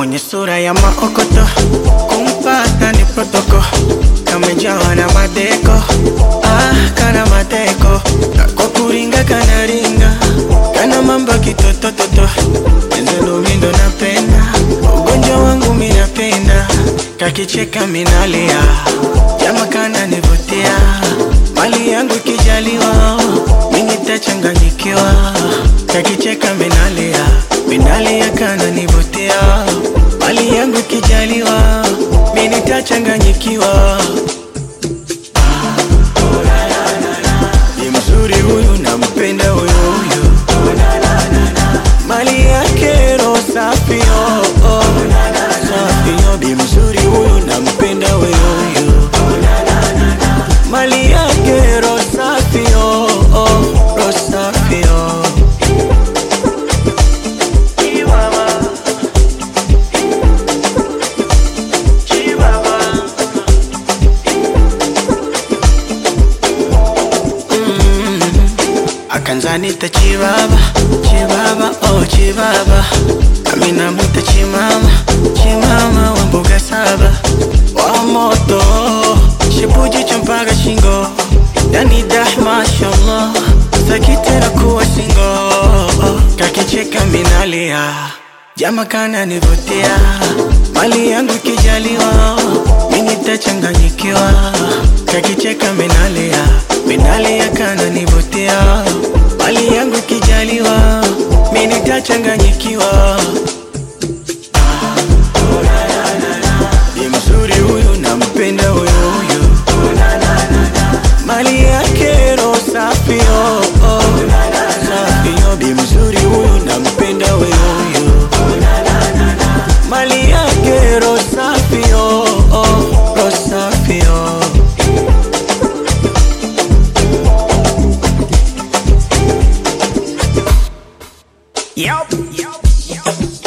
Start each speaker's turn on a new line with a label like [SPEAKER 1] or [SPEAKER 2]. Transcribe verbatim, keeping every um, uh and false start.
[SPEAKER 1] mwenye sura ya maokoto, kumpata ni protoko, kamejawa na madeko. Ah, kana madeko, kako kuringa kana ringa, kana mamba kitotototo, enzelo mindo napenda, ugonjwa wangu minapenda, kakicheka minalia, jama kana nivutia, mali yangu kijaliwa, mimi tachanganyikiwa, kakicheka minalia, minalia kana nivutia, mali yangu kijaliwa, mimi tachanganyikiwa. Ni mzuri huyu nampenda huyu huyu, mali yake roho safi oh oh, safi oh. Ni mzuri huyu nampenda huyu huyu, mali yake roho safi oh oh, roho safi oh. Akanzanita chibaba, chibaba, oh chibaba, amina muta chimama, chimama wa mboga saba, wa moto, shibuji champaga shingo, yani dah mashallah, sakitera kuwa singo, kakicheka minalia, jama kana nivutia, mali yangu kijaliwa, mimi tachanganyikiwa, kakicheka minalia, minalia kana nivutia, mali yangu kijaliwa, mimi tachanganyikiwa. Ni mzuri huyu nampenda huyu huyu, mali yake roho safi oh oh, safi oh. Ni mzuri huyu nampenda huyu huyu, mali yake roho safi oh oh, roho safi oh. Yup, yup, yup.